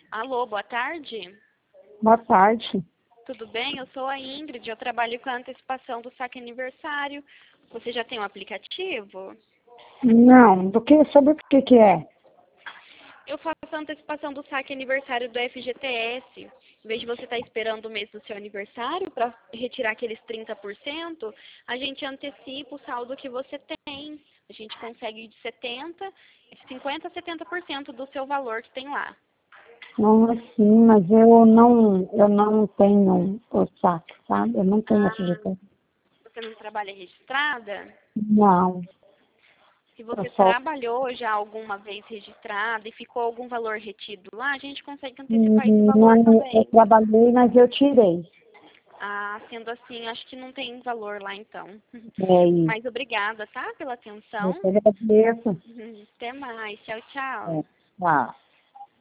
Alô, boa tarde. Boa tarde. Tudo bem? Eu sou a Ingrid, eu trabalho com a antecipação do saque aniversário. Você já tem um aplicativo? Não, sobre o que é? Eu faço a antecipação do saque aniversário do FGTS. Em vez de você estar esperando o mês do seu aniversário para retirar aqueles 30%, a gente antecipa o saldo que você tem. A gente consegue de 50% a 70% do seu valor que tem lá. Não, sim, mas eu não tenho o saque, sabe? Eu não tenho FGTS. Você não trabalha registrada? Não, Se eu você só... trabalhou já alguma vez registrada e ficou algum valor retido lá, a gente consegue antecipar esse valor Eu também. trabalhei, mas eu tirei. Ah, sendo assim, acho que não tem valor lá então. É isso. Mas obrigada, tá? Pela Eu atenção. te agradeço. Até mais. Tchau, tchau. É, tá.